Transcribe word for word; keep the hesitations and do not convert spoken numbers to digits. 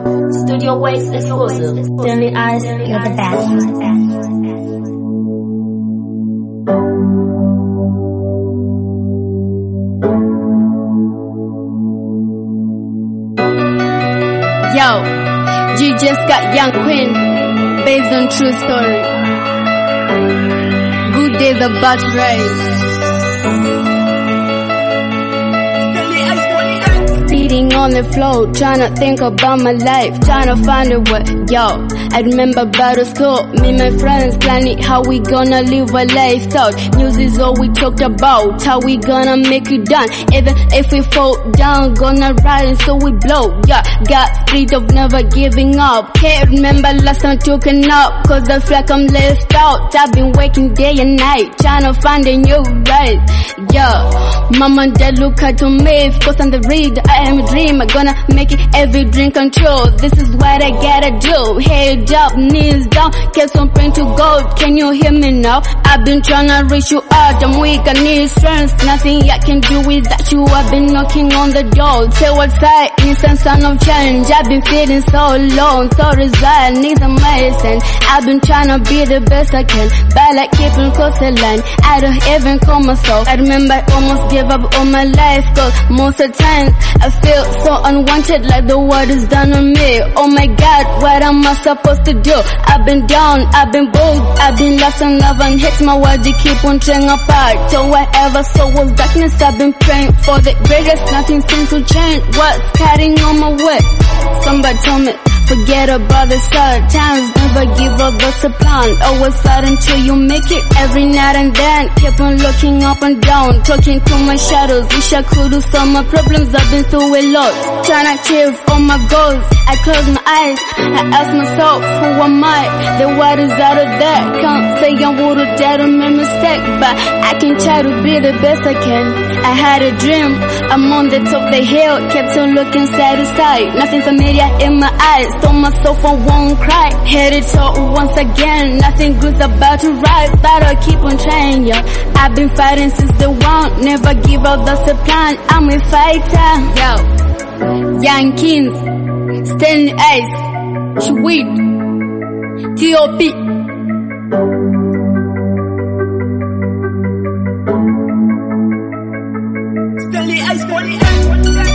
Studio Waves exclusive. Stanley Ice, you're the best. Yo, you just got Young Queen, based on true story. Good days about to rise. Sitting on the floor, trying to think about my life, trying to find a way. Yo, I remember back to school, me and my friends planning how we gonna live a life. Thought news is all we talked about, how we gonna make it done. Even if we fall down, gonna rise so we blow. Yeah, got spirit of never giving up. Can't remember last time took up, cause I feel like I'm left out. I've been waking day and night, trying to find a new right. Yeah, mama and dad look at me, focus on the read. I am a dreamer, gonna make it every dream come true. This is what I gotta do. Head up, knees down, kept on praying to God. Can you hear me now? I've been trying to reach you out. I'm weak, I need strength. Nothing I can do without you. I've been knocking on the door. Say what's I need some sign of change. I've been feeling so alone, so resigned, need some medicine. I've been trying to be the best I can, but like keeping close the line. I don't even call myself. I remember I almost gave up on my life, cause most of the time I feel so unwanted, like the world is done on me. Oh my God, what am I supposed to do? I've been down, I've been bold, I've been lost and love and hate my world, they keep on tearing apart. So whatever soul was darkness, I've been praying for the greatest. Nothing seems to change, what's carrying on my way? Somebody told me, forget about the sad times, never give up, that's the plan. Always fight until you make it, every night and then. Keep on looking up and down, talking to my shadows. Wish I could do some my problems, I've been through a lot. Trying to achieve all my goals, I close my eyes, I ask myself, who am I? The world is out of there, can't say I would've done a mistake, but I can try to be the best I can. I had a dream, I'm on the top of the hill, kept on looking side to side, nothing familiar in my eyes. Told myself I won't cry, headed out once again. Nothing good's about to rise, but I'll keep on trying, yeah. I've been fighting since the one, never give up, that's the plan. I'm a fighter, yo. Young Kings, Stanley Ice, Sweet, T O P. Stanley Ice, Stanley Ice.